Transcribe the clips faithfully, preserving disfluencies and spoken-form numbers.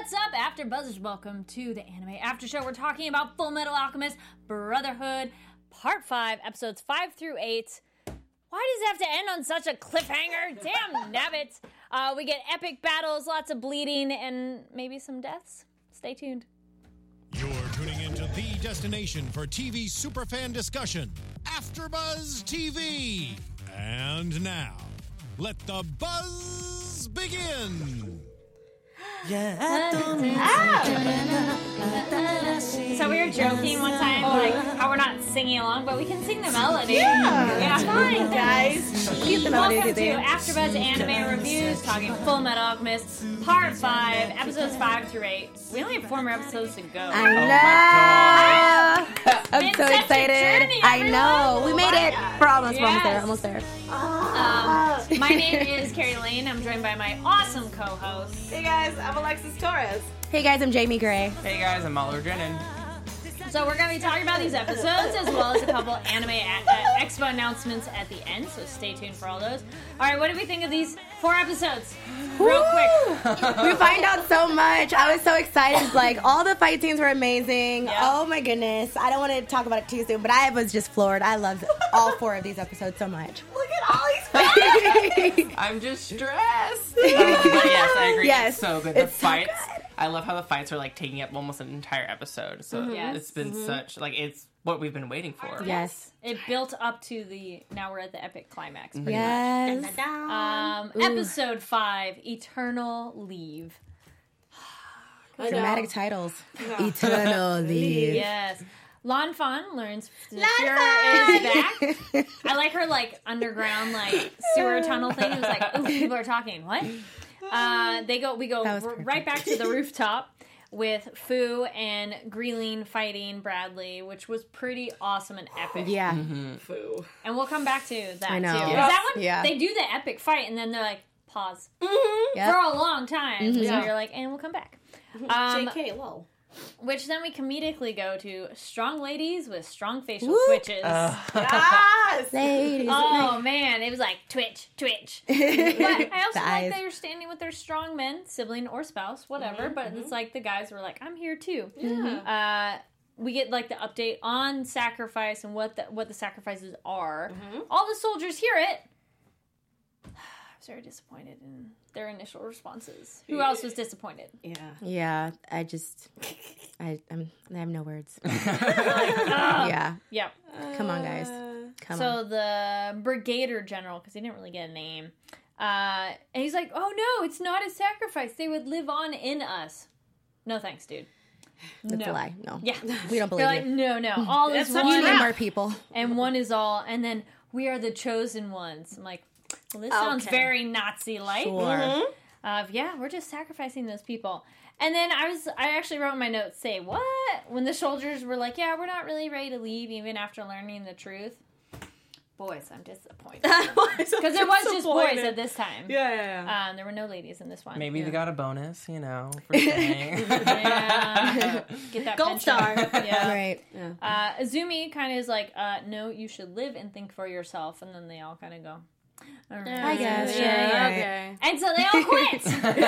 What's up, After Buzzers? Welcome to the Anime After Show. We're talking about Full Metal Alchemist Brotherhood, Part five, Episodes five through eight. Why does it have to end on such a cliffhanger? Damn nabbit. Uh, we get epic battles, lots of bleeding, and maybe some deaths. Stay tuned. You're tuning into the destination for T V superfan discussion, AfterBuzz T V. And now, let the buzz begin. Yeah. So we were joking one time, like how we're not singing along, but we can sing the melody. Yeah, yeah. It's fine, guys. Keep the melody. Welcome to AfterBuzz Anime Reviews, talking Full Metal Alchemist, Part five, Episodes five through eight. We only have four more episodes to go. I know. Oh I'm so excited. Journey, I know. We made it. We're almost, yes. we're almost there. Almost there. Um, my name is Carrie Lane. I'm joined by my awesome co-host. Hey guys, I'm Alexis Torres. Hey guys, I'm Jamie Gray. Hey guys, I'm Oliver Drennan. So we're going to be talking about these episodes as well as a couple anime a- uh, expo announcements at the end, so stay tuned for all those. All right, what did we think of these four episodes? Real quick. We find out so much. I was so excited. Like, all the fight scenes were amazing. Yep. Oh my goodness. I don't want to talk about it too soon, but I was just floored. I loved all four of these episodes so much. Look at all these fights. I'm just stressed. Uh, but yes, I agree. Yes, it's so good. The it's so fights. good. I love how the fights are like taking up almost an entire episode. So Mm-hmm. Yes. it's been mm-hmm. such like it's what we've been waiting for. Yes. It built up to the, now we're at the epic climax. Pretty Yes. much. Um, episode five, Eternal Leave. Dramatic titles. Eternal Leave. Yes. Lan Fan learns Lan Fuhrer Fan! is back. I like her like underground like sewer tunnel thing. It was like, ooh, people are talking. What? Uh, they go. We go That was r- perfect. right back to the rooftop with Fu and Greeling fighting Bradley, which was pretty awesome and epic. Yeah. Mm-hmm. Foo. And we'll come back to that I know. too. 'Cause Yes. that one, Yeah. they do the epic fight and then they're like, pause Mm-hmm. Yep. for a long time. Mhm. So Yeah. you're like, and we'll come back. Um, J K, lol. which then we comedically go to strong ladies with strong facial Woo. twitches. Yes! Ladies. Oh man, it was like twitch, twitch. But I also The like eyes. they were standing with their strong men, sibling or spouse, whatever. Mm-hmm, but it's like the guys were like, "I'm here too." Yeah. Uh, we get like the update on sacrifice and what the what the sacrifices are. Mm-hmm. All the soldiers hear it. I was very disappointed in their initial responses. Who else was disappointed? Yeah. Yeah, I just, I, I'm, I have no words. Like, Yeah, Yep. come on, guys. Come so on. the brigadier general, because he didn't really get a name, uh, and he's like, "Oh no, it's not a sacrifice. They would live on in us." No thanks, dude. That's no. a lie. No, Yeah, we don't they're believe like, you. no, no. All is That's such You one, need crap. more people. and one is all, and then we are the chosen ones. I'm like, well, this sounds Okay. very Nazi-like. Sure. Mm-hmm. Uh, yeah, we're just sacrificing those people. And then I was, I actually wrote in my notes, say, what? When the soldiers were like, yeah, we're not really ready to leave even after learning the truth. Boys, I'm disappointed. Because there was just boys at this time. Yeah, yeah, yeah. Um, there were no ladies in this one. Maybe yeah. they got a bonus, you know, for staying. Yeah. Get that Gold pension. star. Yeah. Right. Yeah. Uh, Azumi kind of is like, uh, no, you should live and think for yourself. And then they all kind of go, all right. I guess, Yeah, sure. yeah. Okay. And so they all quit.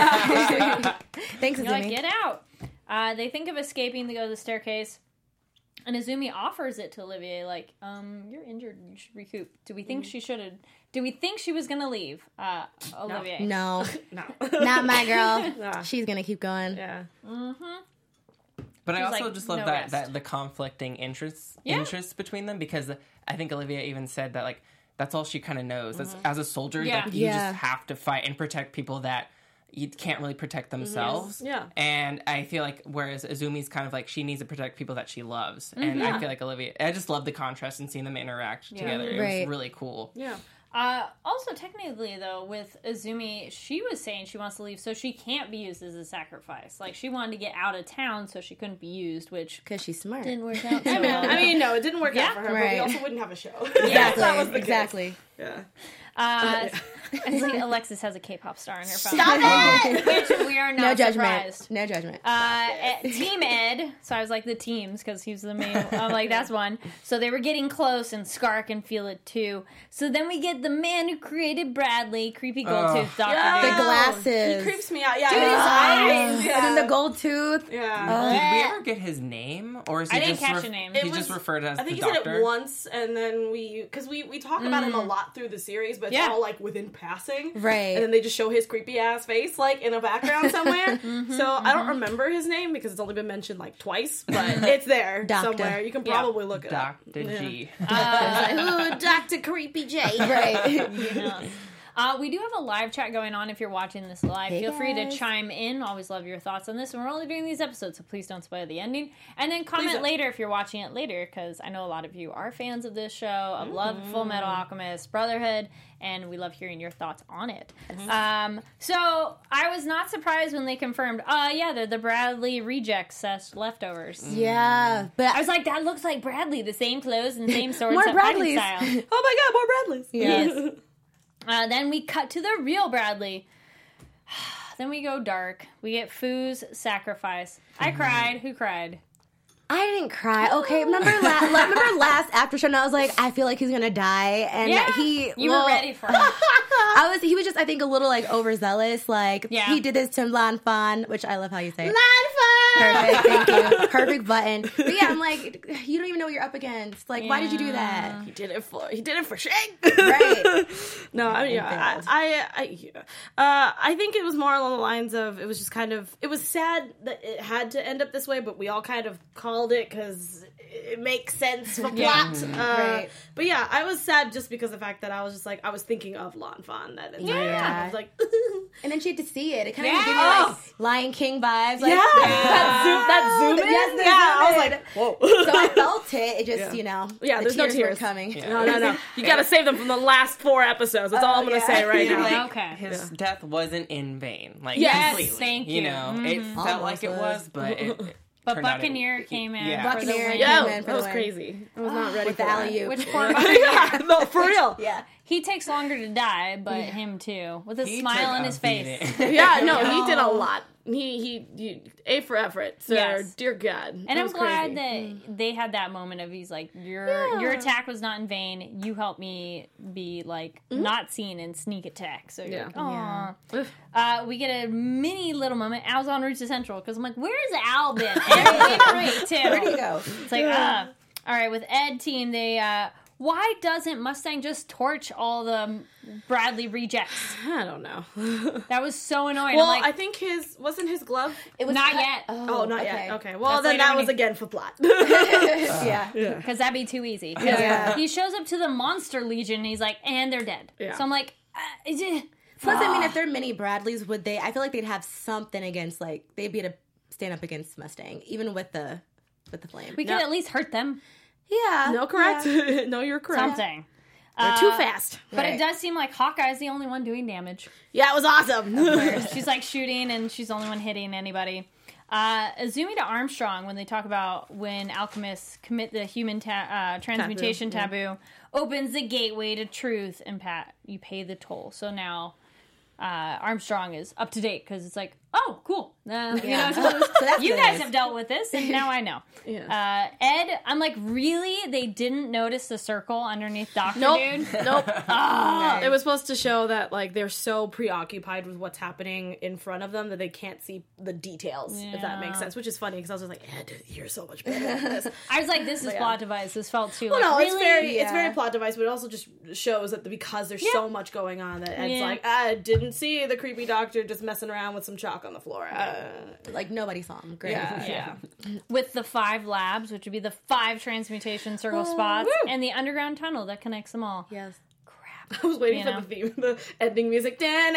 Thanks, You're like, Azumi. get out. Uh, they think of escaping. They go to the staircase. And Azumi offers it to Olivier, like, um, you're injured. You should recoup. Do we think she should have... Do we think she was going to leave, uh, Olivier? No, No. not my girl. Nah. She's gonna keep going. Yeah. Mm-hmm. But I She's also like, just love no that, rest. that the conflicting interests Yeah. interests between them, because I think Olivia even said that like that's all she kind of knows. That's, Mm-hmm. as a soldier, Yeah. like, you Yeah. just have to fight and protect people that you can't really protect themselves. Yeah. And I feel like whereas Azumi's kind of like she needs to protect people that she loves, and Mm-hmm. I feel like Olivia. I just love the contrast and seeing them interact together. It Right. was really cool. Yeah. Uh, also, technically, though, with Azumi, she was saying she wants to leave, so she can't be used as a sacrifice. Like, she wanted to get out of town, so she couldn't be used, which Because she's smart. didn't work out so I mean, well. I mean, no, it didn't work Yeah. out for her, but Right. we also wouldn't have a show. Exactly. That was the case. exactly. Yeah. Uh, it's like Alexis has a K-pop star in her phone. Stop it! Which we are not No judgment. surprised. No judgment. Uh, eh, Team Ed, so I was like the teams because he was the main. I'm like that's one. So they were getting close, and Scar can feel it too. So then we get the man who created Bradley, creepy gold tooth Doctor Yeah. the Dude. glasses. He creeps me out. Yeah. Dude, his his eyes. Yeah. And then the gold tooth. Yeah. Did we ever get his name, or is he I didn't just catch a name. He It just was- referred as I think the he doctor. said it once, and then we, because we we talk about him a lot through the series, but it's Yeah. all like within passing, Right. And then they just show his creepy ass face like in a background somewhere. So I don't remember his name because it's only been mentioned like twice, but it's there Doctor. somewhere. You can Yeah. probably look it up. Doctor G. Ooh, Doctor Creepy J. Right. Yeah. Uh, we do have a live chat going on if you're watching this live. Hey, Feel free to guys. chime in. Always love your thoughts on this. And we're only doing these episodes, so please don't spoil the ending. And then comment don't. later if you're watching it later, because I know a lot of you are fans of this show, of love Full Metal Alchemist, Brotherhood, and we love hearing your thoughts on it. Um, so I was not surprised when they confirmed, uh, yeah, they're the Bradley rejects slash leftovers. Yeah. But I was like, that looks like Bradley, the same clothes and same swords, More and fighting Bradleys. style. Oh my God, more Bradleys. Yes. Uh, then we cut to the real Bradley. Then we go dark. We get Foo's sacrifice. I cried. Who cried? I didn't cry. Okay, remember la- remember last after show? And I was like, I feel like he's gonna die, and Yeah, he. you well, were ready for it. I was. He was just, I think, a little like overzealous. Like Yeah. he did this to Lan Fan, which I love how you say it. Lan Perfect, thank you. Perfect button. But yeah, I'm like, you don't even know what you're up against. Like, why did you do that? He did it for he did it for Shang. Right. No, I mean, yeah, I, I, I, uh, I think it was more along the lines of it was just kind of it was sad that it had to end up this way, but we all kind of called it because it makes sense for Yeah. plot. Uh, Right. But yeah, I was sad just because of the fact that I was just like I was thinking of Lan Fan that entire Yeah. time. I was like, And then she had to see it. It kind of Yeah. gave me like Lion King vibes. Like, yeah, that zoom, that zoom in. Yes, the yeah, I was zoom in. like, whoa. So I felt it. It just, Yeah. you know, Yeah, the there's no tears were tears. coming. No, no, no. You gotta save them from the last four episodes. That's all I'm gonna yeah. say right Yeah, now. like, Okay. his death wasn't in vain. Like, Yes, completely. thank You you. know, it felt Almost like it was. was, but it, it But turned out it- Buccaneer came in. Yeah. for the Buccaneer win. came Yeah, in for that the was win. crazy. I was not ready With for the that. alley-oop. Which poor Buccaneer. Yeah, no, for real. Yeah. He takes longer to die, but him too, with a He smile took on a his face. beating. Yeah, no, he did a lot. He he, he A for effort, sir. Yes. Dear God. And It I'm was glad crazy. that they had that moment of he's like, your Yeah. your attack was not in vain. You helped me be like not seen in sneak attack. So you're Yeah. like, aw. Yeah. Uh, we get a mini little moment. Al's on route to Central because I'm like, where's Al been? And we great too. Where'd he go? It's like, uh, all right, with Ed team, they uh, why doesn't Mustang just torch all the Bradley rejects? I don't know. That was so annoying. well, I'm like, I think his wasn't his glove. It was not cut- yet. Oh, not okay. yet. Okay. Well, That's then later that when was he- again for plot. Yeah. because that'd be too easy. 'Cause Yeah. He shows up to the Monster Legion and he's like, and they're dead. Yeah. So I'm like, uh, is it? Plus, I mean, if they're mini Bradleys, would they? I feel like they'd have something against, like, they'd be able to stand up against Mustang, even with the with the flame. We could at least hurt them. yeah. no, correct. Yeah. no, you're correct. Something. They're too fast. But Right. it does seem like Hawkeye's the only one doing damage. Yeah, it was awesome. She's like shooting and she's the only one hitting anybody. Uh, Azumi to Armstrong, when they talk about when alchemists commit the human ta- uh, transmutation Taboo, taboo, opens the gateway to truth, and Pat, you pay the toll. So now uh, Armstrong is up to date because it's like, oh, cool. Uh, you know, so So that's you good guys news. have dealt with this, and now I know. Yeah. Uh, Ed, I'm like, really? They didn't notice the circle underneath Doctor Nope. Dude? Nope. Oh. It was supposed to show that like they're so preoccupied with what's happening in front of them that they can't see the details. If that makes Yeah. sense, which is funny because I was just like, Ed, you're so much better at this. I was like, this is yeah. plot device. This felt too Well, like, no, really? it's very it's Yeah. very plot device, but it also just shows that because there's so much going on that Ed's Yeah. like, I didn't see the creepy doctor just messing around with some chalk on the floor. Uh, Like, nobody saw him. Great. yeah, Yeah. yeah. With the five labs, which would be the five transmutation circle spots, and the underground tunnel that connects them all. Yes. Crap. I was waiting You for know? the theme, the ending music,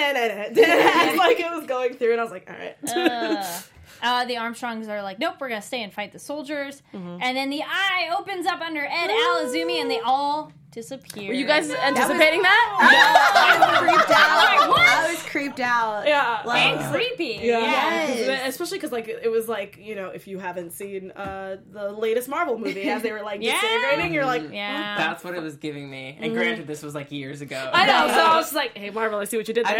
as like it was going through, and I was like, all right. Uh, uh, the Armstrongs are like, nope, we're gonna stay and fight the soldiers. And then the eye opens up under Ed, Al, Azumi, and they all disappear. Were you guys anticipating that? I was creeped out. I was creeped out. Yeah. Like, and creepy. Yeah, Yes. especially because like it was like, you know, if you haven't seen uh, the latest Marvel movie, as they were like Yeah. disintegrating, you're like, Yeah. That's what it was giving me. And granted, this was like years ago. I know. So I was just like, hey, Marvel, I see what you did there.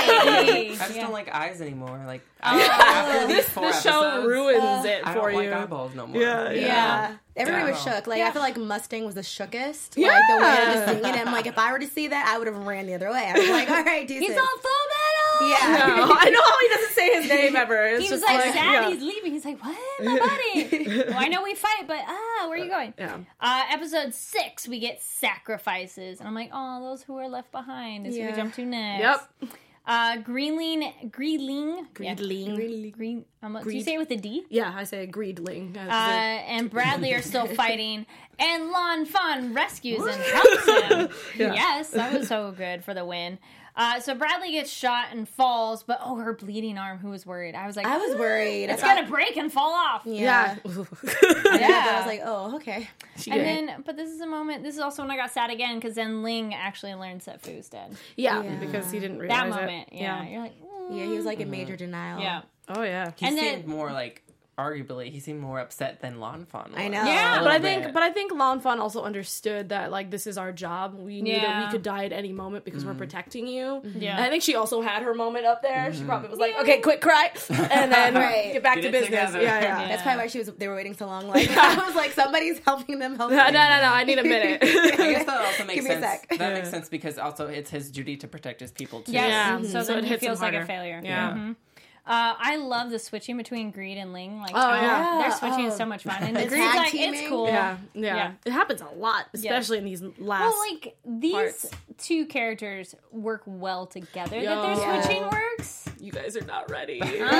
I just Yeah. don't like eyes anymore. Like Oh. after these this four this show episodes, ruins it I for don't you. like eyeballs no more. Yeah, yeah. Yeah. Everybody was Yeah. shook. Like, Yeah. I feel like Mustang was the shookest. Yeah. Like, the way I was seeing it. I'm like, if I were to see that, I would have ran the other way. I was like, all right, decent. He's on full metal. Yeah. No, I know how he doesn't say his name ever. It's He was just like, like, sad yeah. he's leaving. He's like, what? My buddy. Well, I know we fight, but ah, where are you going? Yeah. Uh, episode six, we get sacrifices. And I'm like, oh, those who are left behind is who Yeah. we jump to next. Yep. Uh, Greenling, Greeling. Greedling. Yeah. Green. Um, do you Greed. say it with a D? Yeah, I say Greedling. Uh, and Bradley are still fighting, and Lon Fun rescues and helps him. Yeah. Yes, that was so good for the win. Uh, so Bradley gets shot and falls, but oh, her bleeding arm. Who was worried? I was like, I was worried. It's I thought- gonna break and fall off. Yeah. yeah. Yeah. I was like, oh, okay. And then, but this is a moment. This is also when I got sad again because then Ling actually learns that Fu's dead. yeah, Yeah. because he didn't That realize moment, it. yeah. You're like, mm. Yeah, he was like in major denial. yeah. Oh yeah. He And seemed then- more like, arguably, he seemed more upset than Lon Fon was. I know. Yeah. A But I little think, bit. but I think Lon Fon also understood that like this is our job. We knew that Yeah. we could die at any moment because we're protecting you. Yeah. And I think she also had her moment up there. She probably was like, "Okay, quick cry," and then Right. get back Get to it business. together. Yeah, yeah. Yeah. That's probably why she was. They were waiting so long. Like I was like, somebody's helping them. Help No, them. no, no, no. I need a minute. I guess that also makes Give me a sense. sec. That makes sense because also it's his duty to protect his people too. Yes. Yeah. So, So then it he hits him feels like a harder. failure. Yeah. Mhm. Uh, I love the switching between Greed and Ling. Like, Oh, how yeah. they're switching is Oh. so much fun. And The Greed's tag like, teaming. it's cool. Yeah, yeah, Yeah. It happens a lot, especially in these last. Well, like these parts. two characters work well together. Yo. That their Yeah. switching works. you guys are not ready.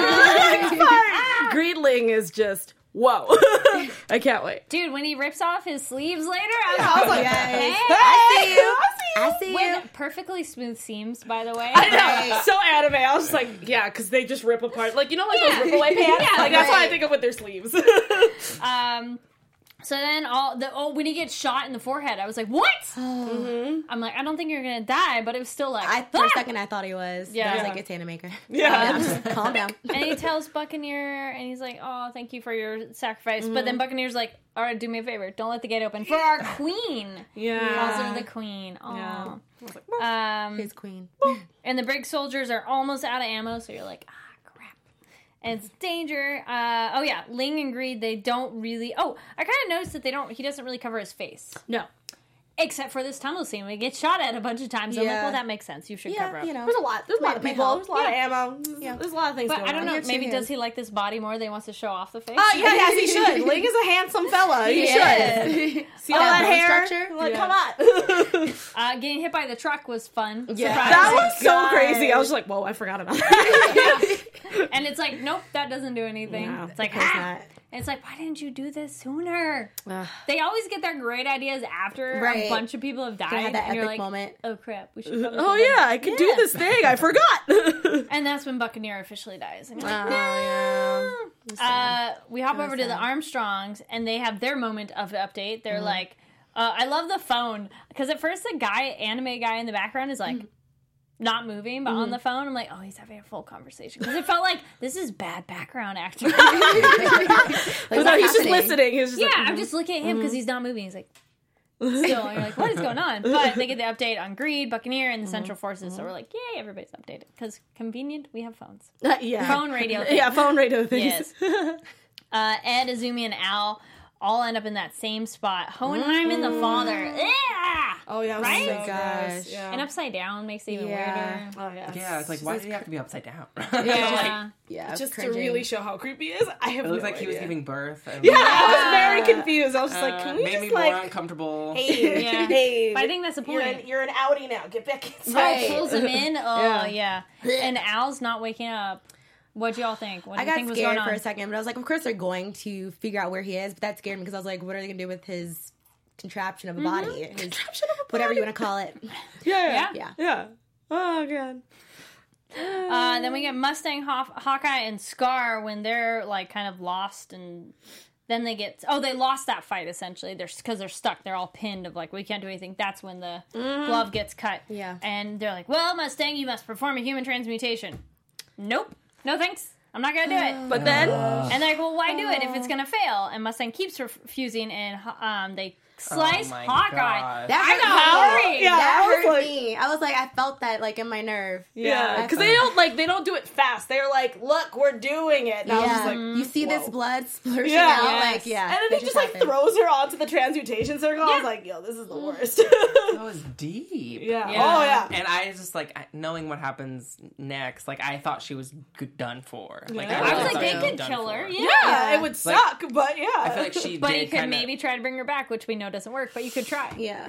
Ah. Greedling is just whoa. I can't wait. Dude, when he rips off his sleeves later, I was, I was like, Yes. hey, I see you. I see you. with perfectly smooth seams, by the way. I know, Right. so anime. I was just like, yeah, because they just rip apart, like you know, like Yeah. those rip away pants. Yeah, like that's what I right. think of with their sleeves. Um, so then all the oh when he gets shot in the forehead, I was like, what? I'm like, I don't think you're gonna die, but it was still like, I, for a "Ah!" second, I thought he was. Yeah. Yeah. I was Yeah. like, it's Animaker. yeah, Yeah, just calm down. And he tells Buccaneer, and he's like, "Oh, thank you for your sacrifice." But then Buccaneer's like, "All right, do me a favor, don't let the gate open for our queen." yeah. Calls her the queen. Yeah. Aw. Um, His queen. and the brig soldiers are almost out of ammo, so you're like, ah, crap. And it's danger. Uh, oh yeah, Ling and Greed, they don't really. Oh, I kind of noticed that they don't. He doesn't really cover his face, No, except for this tunnel scene. We get shot at a bunch of times. I'm like, Yeah. well, that makes sense. You should cover Yeah, up. you know. there's a lot. There's a lot of Might people. help. There's a lot Yeah. of ammo. There's, Yeah. there's a lot of things. But going I don't on. know. Here too, Maybe yeah. does he like this body more? They wants to show off the face. Oh yeah, yes, he should. Ling is a handsome fella. He Yeah. should. See all That that bone hair? structure? Like, Yeah. come on. Uh, getting hit by the truck was fun. Yeah. Surprise. That was so God. crazy. I was just like, whoa, I forgot about that. And it's like, nope, that doesn't do anything. No, it's like, Of course ah! not. And it's like, why didn't you do this sooner? Ugh. They always get their great ideas after a Right. bunch of people have died, They had that and you're epic like, moment. oh crap, we should. Probably Oh do yeah, that. I could do this thing. I forgot. And that's when Buccaneer officially dies. And you're like, Oh yeah. Uh, we hop over to the sad. Armstrongs, and they have their moment of update. They're Mm-hmm. like, uh, I love the phone because at first the guy, anime guy in the background, is Mm-hmm. like not moving, but on the phone, I'm like, oh, he's having a full conversation because it felt like this is bad background acting. Like, No, what's he's just happening? listening. He's just Yeah, like, I'm just looking at him because he's not moving. He's like, still. And you're like, what is going on? But they get the update on Greed, Buccaneer, and the Central Forces. So we're like, yay, everybody's updated. Because convenient, we have phones. Uh, yeah. Phone radio thing. Yeah, phone radio things. Yes. Uh, Ed, Azumi, and Al all end up in that same spot. Hohenheim and the father. Yeah! Oh yeah, it was Right? so Oh my gross. gosh. Yeah. And upside down makes it even Yeah. weirder. Oh yeah. Yeah, it's like, why did he have to be upside down? Yeah. Yeah, it's Just to cringing. really show how creepy he is. I have It looks no like he was idea. giving birth. And, Yeah, I was very confused. I was just uh, like, can we made just me like, more uncomfortable. hey, Yeah. hey, But I think that's the you're point. an, you're an outie now. Get back inside. Right. Oh, pulls him in. Oh, Yeah. yeah. And Al's not waking up. What'd y'all think? What do I you got think was going scared on? for a second, but I was like, of course they're going to figure out where he is. But that scared me because I was like, what are they going to do with his contraption of a body? His, whatever you want to call it. Yeah, Yeah. Yeah. yeah. Oh god. Uh, then we get Mustang, Haw- Hawkeye, and Scar when they're like kind of lost and then they get oh they lost that fight essentially. They're because they're stuck. They're all pinned of like we can't do anything. That's when the mm. glove gets cut. Yeah, and they're like, well, Mustang, you must perform a human transmutation. Nope, no thanks. I'm not gonna do it. But then, and they're like, well, why do it if it's gonna fail? And Mustang keeps refusing, and um, they slice oh Hawkeye. God. That I got worried. Yeah, that I was hurt like, me. I was like, I felt that like in my nerve. Yeah, because they don't like they don't do it fast. They're like, look, we're doing it. And I was just Yeah, like, you see whoa. this blood splurting Yeah. out, Yes. like yeah, And then that he just like happened. throws her onto the transmutation circle. I was like, yo, this is the worst. That was deep. yeah. Yeah. Oh yeah. And I just like I- knowing what happens next. Like I thought she was g- done for. Like Yeah. I, I was really like, thought they she was could done kill her. for. Yeah. Yeah, it would suck, but yeah. I feel like she. But did you could kinda, maybe try to bring her back, which we know doesn't work. But you could try. Yeah.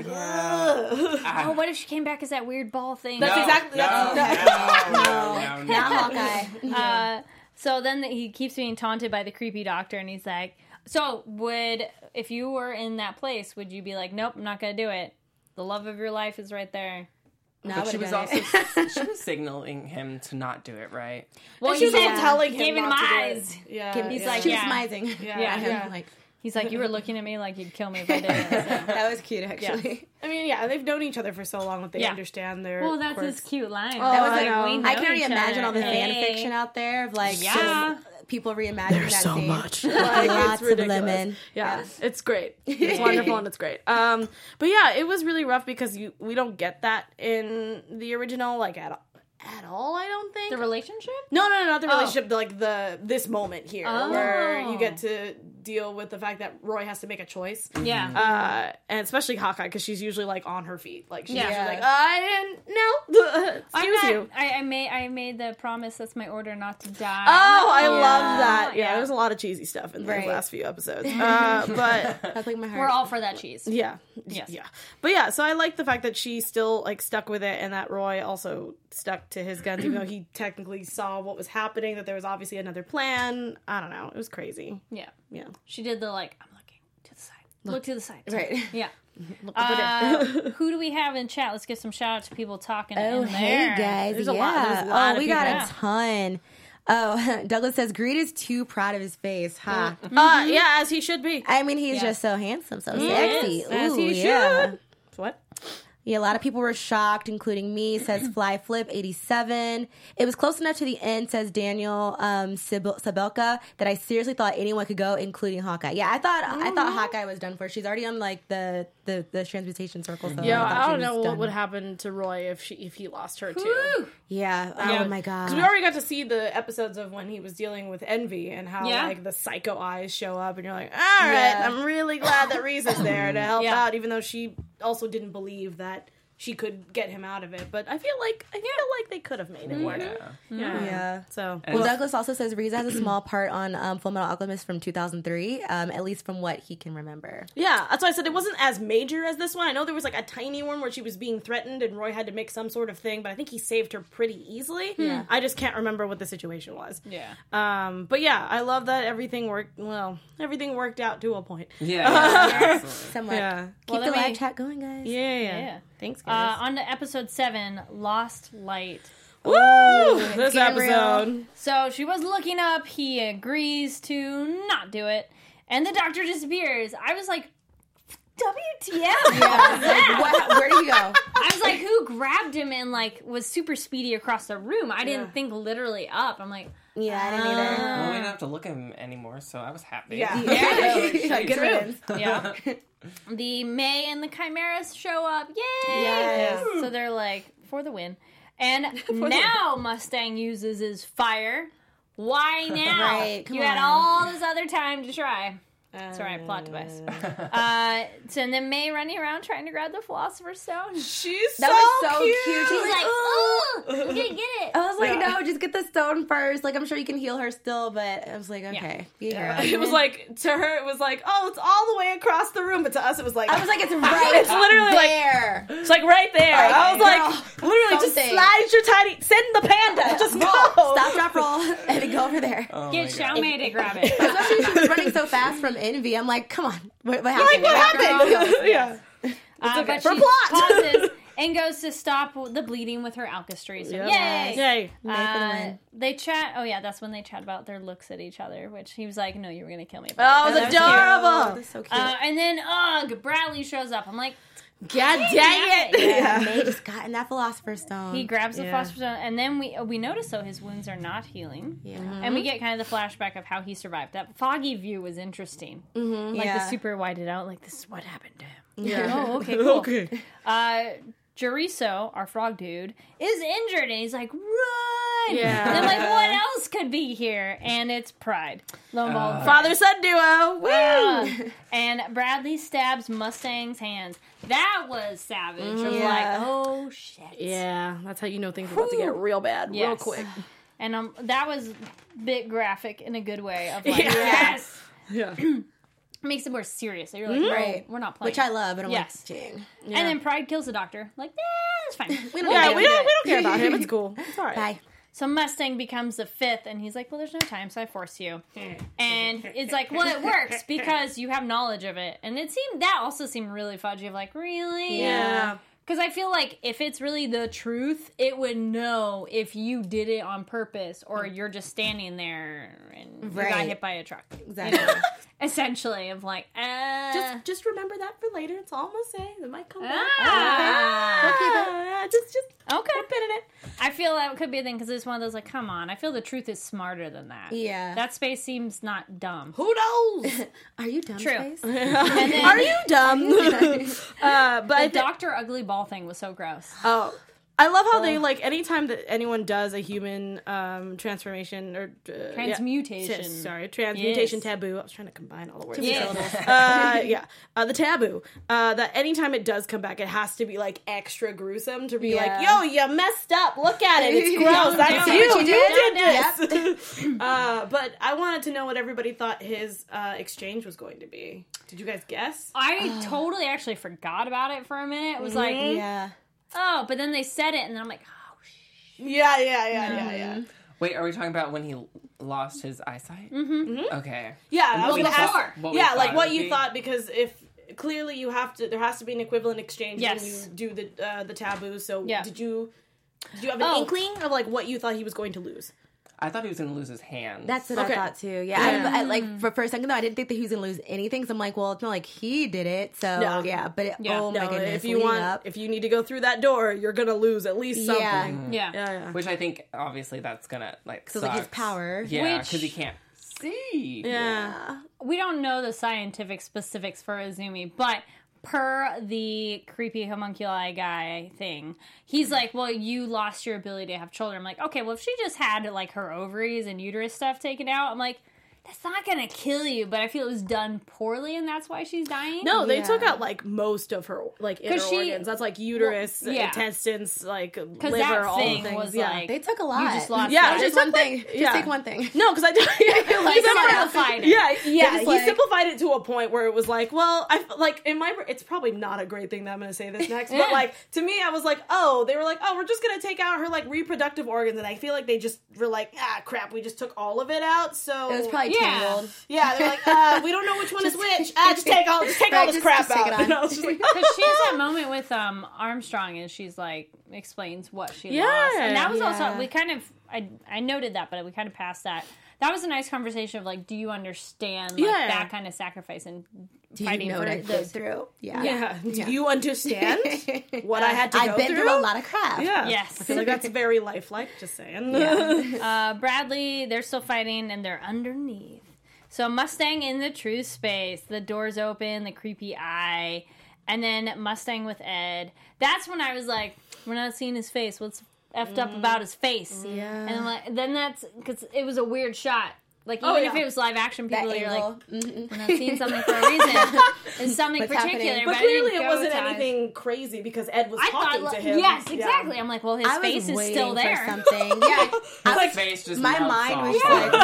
Ah. Oh, what if she came back as that weird ball thing? That's No, exactly- No, that's- no, no, no, no, Not no. Hawkeye. Uh, so then he keeps being taunted by the creepy doctor, and he's like, "So would if you were in that place, would you be like, nope, I'm not gonna do it? The love of your life is right there." No, I But she would've was done also it. she was signaling him to not do it, right? Well, And she was yeah. also telling him Giving not him to do eyes. it. Yeah, Give me- He's yeah. like, she yeah. was smizing. Yeah, Yeah. at him, yeah. like He's like, you were looking at me like you'd kill me if I did it. So. that was cute actually. I mean, yeah, they've known each other for so long that they Yeah. understand their. Well, that's quirks. his cute line. Oh, That was I like know. I can already each imagine other. all the fan Hey. fiction out there of like Yeah. just people reimagining that so scene. much. Like, Like, lots it's of ridiculous. lemon. Yeah, Yes. it's great. It's wonderful and it's great. Um, but yeah, it was really rough because you we don't get that in the original like at at all. I don't think The relationship? No, no, no, not the Oh. relationship. the, Like the this moment here, Oh. where you get to deal with the fact that Roy has to make a choice. Yeah. Uh, and especially Hawkeye, because she's usually like on her feet. Like she's Yeah. usually like, I didn't know. I'm Excuse not, you. I, I made I made the promise. That's my order, not to die. Oh, I Yeah. love that. Yeah, Yeah. there's a lot of cheesy stuff in the Right. last few episodes. Uh, but That's like my heart. We're all for that cheese. yeah, Yes. yeah. But yeah, so I like the fact that she still like stuck with it, and that Roy also stuck to his guns, even though he technically saw what was happening. That there was obviously another plan. I don't know. It was crazy. Yeah. Yeah. She did the like. I'm looking to the side. Look, to the side. Right. Yeah. Look over there. Uh, who do we have in chat? Let's give some shout out to people talking. Oh, in hey there. guys. There's a yeah. lot- there's a lot oh, of we got people. a ton. Oh, Douglas says Greed is too proud of his face, huh? Uh, yeah, as he should be. I mean, he's Yeah. just so handsome, so sexy. is, as Ooh, he yeah. should. What? Yeah, a lot of people were shocked, including me, says Fly Flip eighty-seven. It was close enough to the end, says Daniel um, Sib- Sabelka, that I seriously thought anyone could go, including Hawkeye. Yeah, I thought I thought Hawkeye was done for. She's already on like the the, the transmutation circle. So Yeah, I, thought I she don't was know what done. would happen to Roy if she if he lost her too. Woo! Yeah. Yeah. Oh my god. Because we already got to see the episodes of when he was dealing with envy and how Yeah. like the psycho eyes show up, and you're like, all right, Yeah. I'm really glad that Reese is there to help Yeah. out, even though she also didn't believe that she could get him out of it. But I feel like I feel like they could have made it work. Yeah. Yeah. Yeah. So And- Well, Douglas also says Riza has a small part on um, Full Metal Alchemist from two thousand three, um, at least from what he can remember. yeah, that's why I said it wasn't as major as this one. I know there was like a tiny one where she was being threatened and Roy had to make some sort of thing, but I think he saved her pretty easily. Yeah. I just can't remember what the situation was. Yeah. Um, but yeah, I love that everything worked. Well, everything worked out to a point. Yeah, yeah, absolutely. Somewhat. Yeah. Keep Well, the let live me- chat going, guys. Yeah, yeah. Yeah. Thanks, Uh, guys. on to episode seven, Lost Light. Woo! This getting episode. So she was looking up. He agrees to not do it, and the doctor disappears. I was like, W T F? Yeah. Like, what, where did he go? I was like, who grabbed him and like was super speedy across the room? I didn't Yeah. think literally up. I'm like, Yeah, I didn't either. Well, we didn't have to look at him anymore, so I was happy. Yeah. Yeah, good True. riddance. yeah. The May and the Chimeras show up. Yay! Yes. So they're like, for the win. And now Mustang uses his fire. Why now? Right, come you had on. all this other time to try. That's all right, plot device. Uh, so and then May running around trying to grab the Philosopher's Stone. She's That so, was so cute. cute. She's He's like, oh, I'm gonna get it. I was like, Yeah. no, just get the stone first. Like, I'm sure you can heal her still, but I was like, okay, be a girl. It was like, to her, it was like, oh, it's all the way across the room. But to us, it was like, I was like, it's right It's literally like- there. it's like right there. Right, I was like, girl. literally, just Something. slide your tiny, send the panda. Just go. Stop, drop, roll, and then go over there. Oh Get my Xiao God. Mei to grab it. Especially she was running so fast from Envy. I'm like, come on, what, what Like, happened? what That girl- happened? yeah. Uh, okay. but For she plot. pauses and goes to stop the bleeding with her alkastry. So Yep. yay! Yay. Nay for the Uh, win. they chat. Oh yeah, that's when they chat about their looks at each other. Which he was like, "No, you were gonna kill me." Oh, But it was that cute. adorable. That's so cute. Uh, and then, ugh, Bradley shows up. I'm like, God dang it. yeah, May just got in that Philosopher's Stone. he grabs the Yeah. phosphorus stone, and then we we notice though his wounds are not healing. yeah. And we get kind of the flashback of how he survived. That foggy view was interesting. Mm-hmm. Like Yeah. the super whited out, like this is what happened to him. Yeah. Oh, okay, cool. Okay. Uh, Jericho, our frog dude, is injured, and he's like, run! Yeah. And I'm like, what else could be here? And it's Pride. Lo and behold, Father son duo. Woo! Uh, and Bradley stabs Mustang's hands. That was savage. It was Yeah. like, oh shit. Yeah, that's how you know things are about to get real bad, real Yes. quick. And um, that was a bit graphic in a good way. Of like, Yeah. yes, Yeah. makes it more serious. So you're like, no, Right. we're not playing. Which I love, and I'm Yes. like, dang. Yeah. And then Pride kills the doctor. Like, eh, it's fine. We don't Yeah, care. we don't, we don't care about him. It's cool. It's all right. Bye. So Mustang becomes the fifth, and he's like, well, there's no time, so I force you. And it's like, well, it works because you have knowledge of it. And it seemed, that also seemed really fudgy of like, really? Yeah. Because I feel like if it's really the truth, it would know if you did it on purpose or you're just standing there and you got Right. hit by a truck. Exactly. You know? Essentially, of like, uh, Just just remember that for later. It's all I'm gonna say. It might come back. Ah. Ah, just just okay. put in it. I feel that could be a thing because it's one of those like, come on. I feel the truth is smarter than that. Yeah. That space seems not dumb. Who knows? Are you dumb, True. Space? And then Are you dumb? uh, but I the thi- Doctor Ugly Ball thing was so gross. oh, I love how they like anytime that anyone does a human um, transformation or uh, Transmutation. Yeah, sorry, transmutation Yes. taboo. I was trying to combine all the words. Yeah. uh, yeah, uh, the taboo. Uh, that anytime it does come back, it has to be like extra gruesome to be Yeah. like, "Yo, you messed up. Look at it. It's gross. That's See you. what you You did? did this." uh, but I wanted to know what everybody thought his uh, exchange was going to be. Did you guys guess? I totally actually forgot about it for a minute. It was like, Yeah. oh, but then they said it, and then I'm like, oh, shit. Yeah, yeah, yeah, yeah, yeah. Wait, are we talking about when he lost his eyesight? Mm-hmm. Okay. Yeah, I was What we gonna thought- ask. what we Yeah, thought like it what would you be. thought, because if clearly you have to, there has to be an equivalent exchange Yes. when you do the uh, the taboo. So Yeah. did you did you have an Oh. inkling of like what you thought he was going to lose? I thought he was going to lose his hand. That's what Okay. I thought too. Yeah, Yeah. I, I, like for, for a second though, I didn't think that he was gonna lose anything. So I'm like, well, it's not like he did it. So No. yeah, but it, Yeah. oh my No, goodness, if you leading want, up, if you need to go through that door, you're gonna lose at least something. Yeah. Yeah. Yeah, yeah. Which I think, obviously, that's going to, like, So, like, his sucks. power. Yeah, Which- because he can't see. Yeah. We don't know the scientific specifics for Izumi, but per the creepy homunculi guy thing, he's like, well, you lost your ability to have children. I'm like, okay, well, if she just had, like, her ovaries and uterus stuff taken out, I'm like, that's not gonna kill you, but I feel it was done poorly, and that's why she's dying. No, they Yeah. took out like most of her like inner 'Cause she- organs. That's like uterus, Well, yeah. intestines, like because liver, that all thing the things. was yeah. like, they took a lot. you just lost Yeah, that. they just took, one like- thing. Just yeah. take one thing. No, because I Like, he simplified- simplified it. Yeah, yeah. just He like- simplified it to a point where it was like, well, I f- like in my. It's probably not a great thing that I'm going to say this next, Yeah. but like to me, I was like, oh, they were like, oh, we're just going to take out her like reproductive organs, and I feel like they just were like, ah, crap, we just took all of it out. So It was probably Yeah. tangled. yeah, they're like, uh, we don't know which one is which. Ah, just take all, just take all Right, this just- crap just take out. it on. And I was just like, Because she has that moment with um Armstrong, and she's like explains what she Yeah. lost, and that was also Yeah. we kind of I I noted that, but we kind of passed that. That was a nice conversation of like, do you understand like Yeah. that kind of sacrifice and Do fighting you know for what I've been those? through? Yeah. yeah, do you understand what I had to I've go been through? through a lot of crap. Yeah. Yes. I feel like that's very lifelike, just saying. Uh, Bradley, they're still fighting, and they're underneath. So Mustang in the truth space, the doors open, the creepy eye, and then Mustang with Ed. That's when I was like, we're not seeing his face. What's effed up about his face? Yeah. And then, like, then that's because it was a weird shot. Like, even Oh, if yeah. it was live action, That people are like, angle. Mhm. we're not seeing something for a reason. It's something What's particular. happening? But I clearly didn't it go wasn't to- anything crazy because Ed was I talking thought, to like, him. yes, Yeah. exactly. I'm like, well, his I was face is waiting still for there. something. Yeah. His I was, face just my melts mind off. was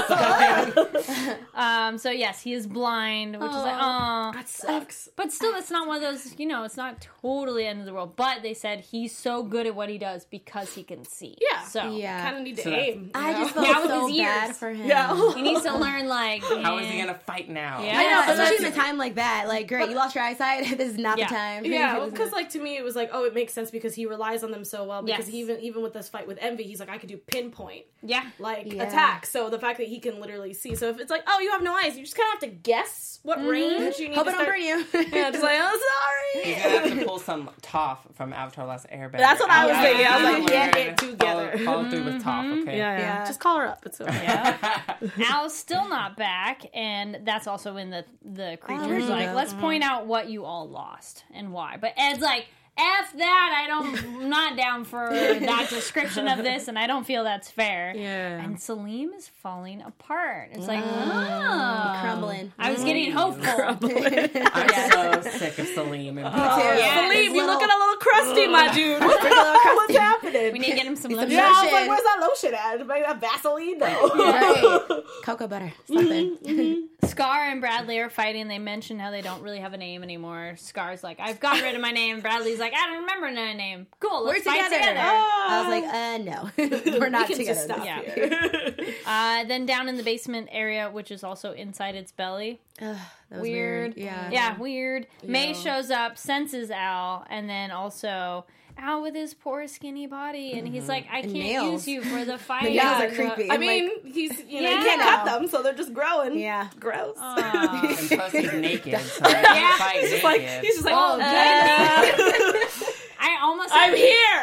just like, Um, so yes, he is blind, which is like, oh, That sucks. but still, it's not one of those. You know, it's not totally end of the world. But they said he's so good at what he does because he can see. Yeah. So Kind yeah. of need to So that's- aim. I you just know? felt Yeah, with so his ears. bad for him. Yeah. he needs to learn, like... How is he going to fight now? Yeah. I know, Yeah, especially in a time like that. Like, great, you lost your eyesight. This is not Yeah. the time. Yeah, because like to me it was like, oh, it makes sense because he relies on them so well. Because Yes. he even even with this fight with Envy, he's like, I could do pinpoint Yeah. like Yeah. attack. So the fact that he can literally see. So if it's like, oh, you have no eyes, you just kind of have to guess what range you need Hope to it don't start. burn you. Yeah, just like, oh, sorry. He's going to have to pull some Toph from Avatar Last Airbender. That's what I was out. thinking. I was like, Learn get it and together. Follow, follow through with Toph, okay? Yeah, yeah, Yeah. Just call her up. It's okay. Yeah. Al's still not back, and that's also in the the creatures. where'd you like, go? let's point out what you all lost and why. But Ed's like, F that, I don't, I'm not down for that description of this, and I don't feel that's fair. Yeah. And Salim is falling apart. It's like, oh. Crumbling. I was getting hopeful. I'm so sick of Salim. And Yeah. Believe you little- looking a little crusty, my dude. What's happening? We need to get him some lotion. Yeah, I was Lotion. like, where's that lotion at? Maybe that Vaseline though. Right. Cocoa butter. Something. Scar and Bradley are fighting. They mention how they don't really have a name anymore. Scar's like, I've gotten rid of my name. Bradley's like, I don't remember my name. Cool, let's We're fight together. together. I was like, uh, no. We're not We can together. just stop Yeah. here. Uh, then down in the basement area, which is also inside its belly. Ugh, that was Weird. weird. Yeah. Yeah, weird. May shows up, senses Al, and then also Al with his poor skinny body, and he's like, I can't nails. use you for the fight. nails Yeah. are creepy. I I'm mean, he's you know Yeah. you can't cut them, so they're just growing. Yeah. Gross. Aw. And plus he's naked, so he can't fight He's naked. like he's just like, Oh, uh, I almost I'm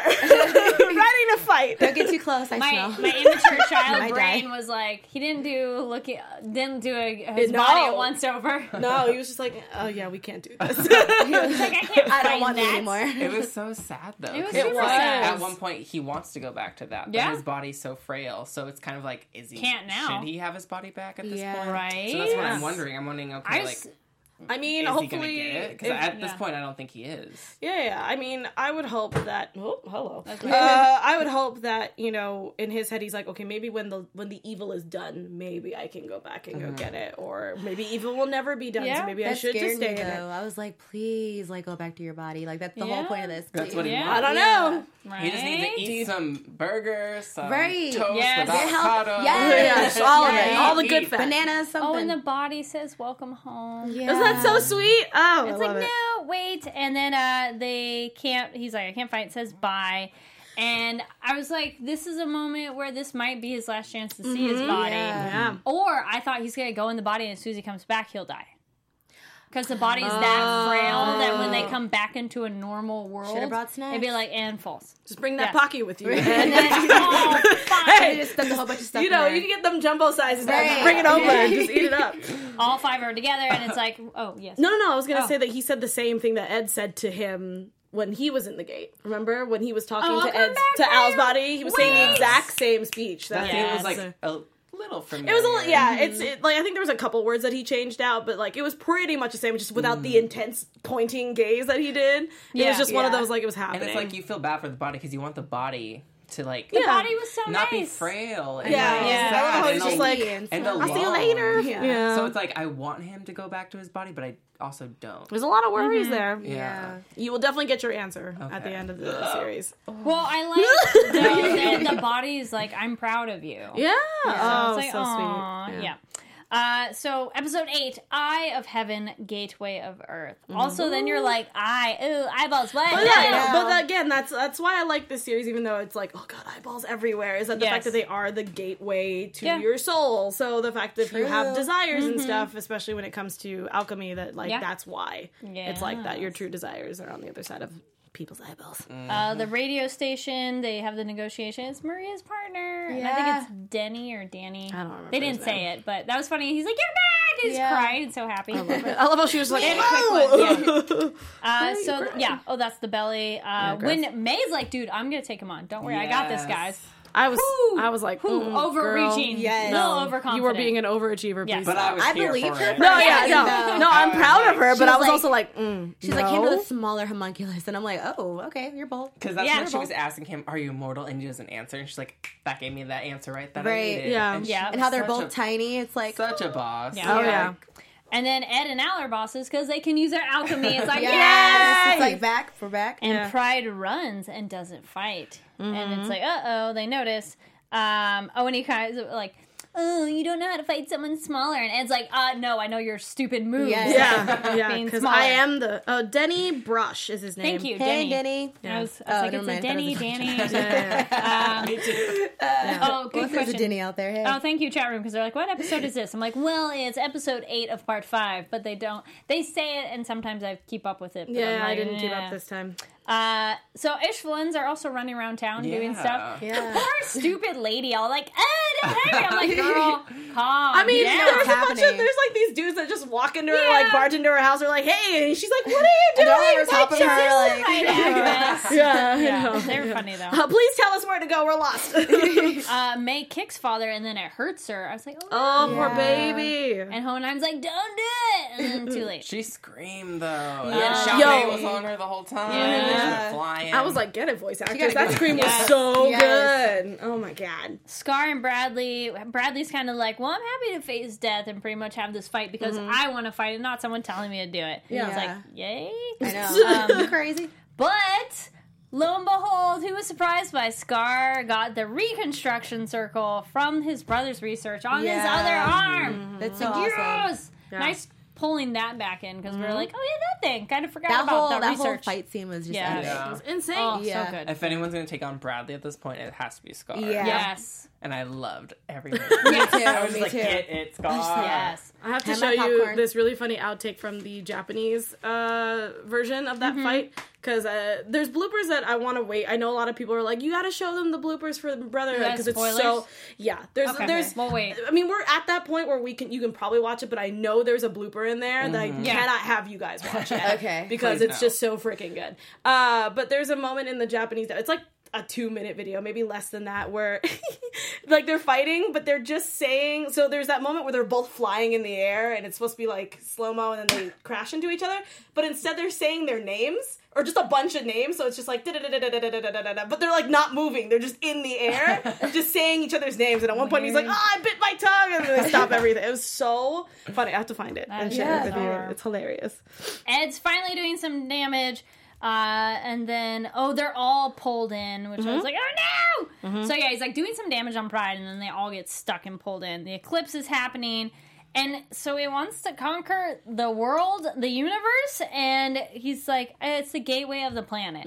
here, ready to fight. Don't get too close. I my smell. my immature child Might brain die. was like, he didn't do looking, didn't do a, his No. body a once over. No, he was just like, oh yeah, we can't do this. He's like, I can't I fight don't want that. you anymore. It was so sad though. It was 'cause super was. sad. At one point, he wants to go back to that, but Yeah. his body's so frail. So it's kind of like, is he? Can't now. Should he have his body back at this Yeah. point? Right? So that's what I'm wondering. I'm wondering, okay, I like, s- I mean, is he gonna hopefully, get it? Because if- at this yeah. point, I don't think he is. yeah, yeah. I mean, I would hope that. Oh, hello. Okay. Uh, I would hope that you know, in his head, he's like, okay, maybe when the when the evil is done, maybe I can go back and go get it, or maybe evil will never be done. Yeah, so maybe I That should just scared stay me in though. it. I was like, please, like, go back to your body. Like, that's the Yeah. whole point of this. That's please. what he Yeah. wants. I don't Yeah. know. right? He just needs to eat some burgers, some Right. toast Yes. with Get help- avocado. Yes. all of Yeah. it, all the good Eat. fat. Bananas, something. Oh, and the body says, welcome home. Yeah. Isn't that so sweet? Oh, It's I like, love it. no, wait. And then uh, they can't, he's like, I can't fight. It says bye. And I was like, this is a moment where this might be his last chance to see his body. Yeah. Or I thought he's going to go in the body and as soon as he comes back, he'll die. Because the body's that frail that when they come back into a normal world, Should've brought snacks. it'd be like, and false. Just bring that Yeah. pocky with you. And then, oh, They fine. just stuck a whole bunch of stuff You know, in you there. can get them jumbo sizes. now. Right. Just bring it over and just eat it up. All five are together, and it's like, oh, yes. No, no, no. I was gonna Oh. say that he said the same thing that Ed said to him when he was in the gate. Remember when he was talking Oh, to come Ed's back, to will Al's you? body? He was saying the Wait. exact same speech. That That thing Yes. was like a little familiar. It was a little, yeah. It's it, like I think there was a couple words that he changed out, but like it was pretty much the same, just without the intense pointing gaze that he did. It Yeah. was just one of Yeah. those like it was And happening. it's like you feel bad for the body because you want the body to like The Yeah. body was so not be nice. frail. And Yeah. like, Yeah. sad I love how and he's just al- like, And and so- I'll see you alone. later. Yeah. Yeah. So it's like I want him to go back to his body, but I also don't. There's a lot of worries there. Yeah. You will definitely get your answer at the Okay. end of the series. Well, I like the, the, the body's like, I'm proud of you. Yeah. So Oh, it's like, so aw, sweet. yeah. Uh, so episode eight, Eye of Heaven, Gateway of Earth. Also, then you're like, eye, ooh, eyeballs, what? But yeah, Yeah. but again, that's that's why I like this series, even though it's like, oh god, eyeballs everywhere. Is that the Yes. fact that they are the gateway to Yeah. your soul? So the fact that if you have True. desires and stuff, especially when it comes to alchemy, that like Yeah. that's why it's like that. Your Yes. true desires are on the other side of people's eyeballs. Uh, the radio station, they have the negotiation. It's Maria's partner. And I Yeah. think it's Denny or Danny. I don't remember They didn't his say name. it, but that was funny. He's like, you're back! He's Yeah. crying and so happy. I love how she was just like, They had a quick "Oh!" one, Uh, you so, crying? yeah. Oh, that's the belly. Uh, gross. when May's like, dude, I'm going to take him on. Don't worry. I got this, Yes. guys. I was, Whew. I was like, Whew, mm, overreaching. girl. Yes. Little No, overconfident. You were being an overachiever. Yes. Please But I stop. was I here believe for her it. for No, Yeah, yeah, no. no, no. I'm proud of her, She but I was was like- also like, mm, She's like, handle no. the smaller homunculus. And I'm like, oh, okay, you're bold. Because that's Yeah. when she was asking him, "Are you immortal?" and he doesn't answer. And she's like, "That gave me that answer right that I Right. needed." Yeah. and, she Yeah. was And how they're such both a, tiny. It's like, such a boss. Yeah. Oh yeah. And then Ed and Al are bosses because they can use their alchemy. It's like, yes. yes! It's like back for back. And Yeah. Pride runs and doesn't fight. And Mm-hmm. it's like, uh oh, they notice. Um, oh, and he kind of like, oh, you don't know how to fight someone smaller. And Ed's like, uh, no, I know your stupid moves. Yeah. Yeah, yeah, Being because smaller. I am the oh Denny Brush is his name. Thank you, Hey, Denny. Denny. I was, I was Oh, like, never it's a mind. Denny, I thought it Danny. was um, Me too. oh, good Well, if there's a question. Denny out there. Hey. Oh, thank you, chat room, because they're like, what episode is this? I'm like, well, it's episode eight of part five, but they don't. They say it, and sometimes I keep up with it. But Yeah, I'm I like, didn't keep eh. up this time. Uh, so Ishvalins are also running around town doing Yeah. stuff. Yeah. Poor stupid lady, all like, Ed, Henry. I'm like, girl, calm. I mean, down. know there's what's a bunch of happening. there's like these dudes that just walk into her, Yeah. like barge into her house. They're like, "Hey," and she's like, "What are you And doing?" they're all over It's top like, of her, "Just- like, Agnes. yeah, I Yeah, know. they were funny though. Uh, please tell us where to go. We're lost. Uh, May kicks father, and then it hurts her. I was like, oh, oh, poor Yeah. baby. and Hohenheim's like, don't do it, and then too late. She screamed though. Yeah. And Yo. Xiaomei was on her the whole time. And then she Yeah. went flying. I was like, "Get it, voice actors." gotta That go. scream Yes. was so Yes. good. Oh my god. Scar and Bradley. Bradley's kind of like, well, I'm happy to face death and pretty much have this fight because I want to fight and not someone telling me to do it. Yeah. It's like, yay. I know. Um, Crazy. But lo and behold, who was surprised by Scar got the reconstruction circle from his brother's research on his Yeah. other arm. That's so Like, awesome. yes! Yeah. Nice pulling that back in because we were like, oh yeah, that thing. Kind of forgot That about whole that, that research. whole fight scene was just Yeah. epic. Yeah. It was insane. Oh, Yeah. so good. If anyone's gonna take on Bradley at this point, it has to be Scar. Yeah. Yes. And I loved everything. Me too. I was Me like, too. get it, Scar. Yes. I have to Have show my you popcorn. this really funny outtake from the Japanese uh, version of Mm-hmm. that fight because uh, there's bloopers that I want to wait. I know a lot of people are like, you got to show them the bloopers for Brotherhood Yeah, because it's spoilers? so yeah. There's Okay. there's We'll wait. I mean, we're at that point where we can you can probably watch it, but I know there's a blooper in there that I Yeah. cannot have you guys watch it. Okay. because Please it's no. just so freaking good. Uh, but there's a moment in the Japanese. It's like a two minute video, maybe less than that, where like they're fighting, but they're just saying. So there's that moment where they're both flying in the air, and it's supposed to be like slow mo, and then they crash into each other. But instead, they're saying their names or just a bunch of names. So it's just like da-da-da-da-da-da-da-da-da-da. But they're like not moving. They're just in the air, just saying each other's names. And at one point, he's like, "Oh, I bit my tongue," and then they stop everything. It was so funny. I have to find it and That's share it with bizarre. you. It's hilarious. Ed's finally doing some damage. Uh, and then, oh, they're all pulled in, which I was like, oh no! So yeah, he's like doing some damage on Pride, and then they all get stuck and pulled in. The eclipse is happening, and so he wants to conquer the world, the universe, and he's like, it's the gateway of the planet.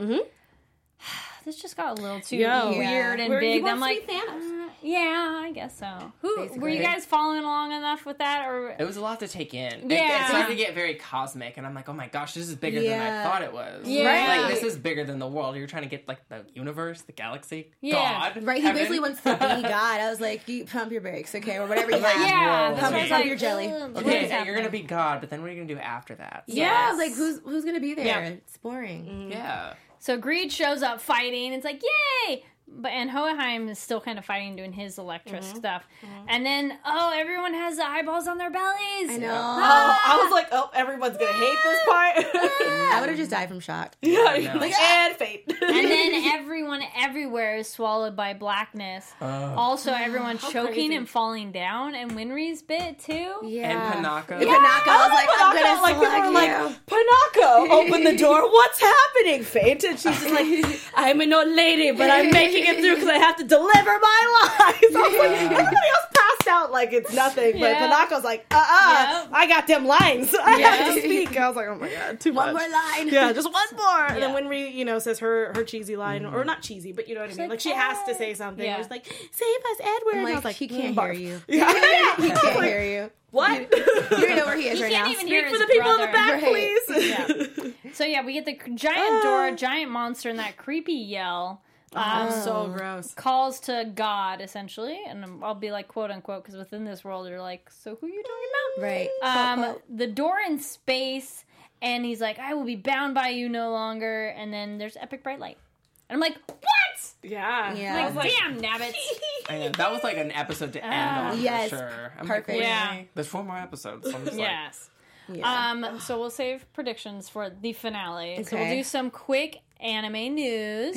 This just got a little too Yo. weird Yeah. and Where he big. I'm wants to like, be Thanos. uh, yeah, I guess so. Who were Basically. you guys following along enough with that, or It was a lot to take in. It- It, Yeah. started to get very cosmic, and I'm like, oh my gosh, this is bigger than Yeah. I thought it was. Yeah. Like, this is bigger than the world. You're trying to get, like, the universe, the galaxy, Yeah. God. Right, he heaven. basically wants to be God. I was like, you pump your brakes, okay, or whatever you have. yeah, Whoa. that's Pump, what I was pump like, your jelly. ugh, what Okay, is yeah, you're happening? gonna be God, but then what are you gonna do after that? Yeah, Yes. I was like, who's who's gonna be there? Yeah. It's boring. Yeah. So Greed shows up fighting. It's like, yay! But and Hohenheim is still kind of fighting, doing his electric stuff. And then, oh, everyone has the eyeballs on their bellies. I know. Oh, I was like, oh, everyone's gonna hate this part. I would have just died from shock. yeah, No. like, and fate. And then everyone everywhere is swallowed by blackness. Also, everyone choking crazy. and falling down. And Winry's bit too. Yeah. And Panaka. And Panaka, I was like, I'm Panaka, gonna like people slug were you. like, Panaka, open the door. What's happening, Fate? And she's just like, I'm an old lady, but I'm making it through because I have to deliver my lies. I was like, everybody else passed out like it's nothing, but Yeah. Panaka's like, uh uh Yep. I got them lines. I Yeah. have to speak. I was like, oh my god, too One much. more line. Yeah, just one more. And then Yeah. when we, you know, says her her cheesy line, or not cheesy, but you know what I mean. like, Like, she has to "Ed." say something. Yeah. Yeah. She's like, save us, Edward. I'm and I like, was like, he can't mm, hear barf. you. Yeah. He can't hear you. What? You don't know where he is He right can't now. even Speak hear for his the people in the brother. back, Right. please. So yeah, we get the giant door, giant monster, and that creepy yell. Um, so gross. calls to God essentially, and I'll be like quote unquote because within this world you're like, so who are you talking Right. about? Um, Quote, quote. the door in space, and he's like, I will be bound by you no longer. And then there's epic bright light, and I'm like, what? Yeah. Yeah. Like, damn, nabbits. I know. That was like an episode to end Ah. on Yes. for sure. I'm Perfect. Like, really? Yeah. There's four more episodes. So I'm just like, Yes. Yeah. Um, so we'll save predictions for the finale. So we'll Okay. do some quick anime news.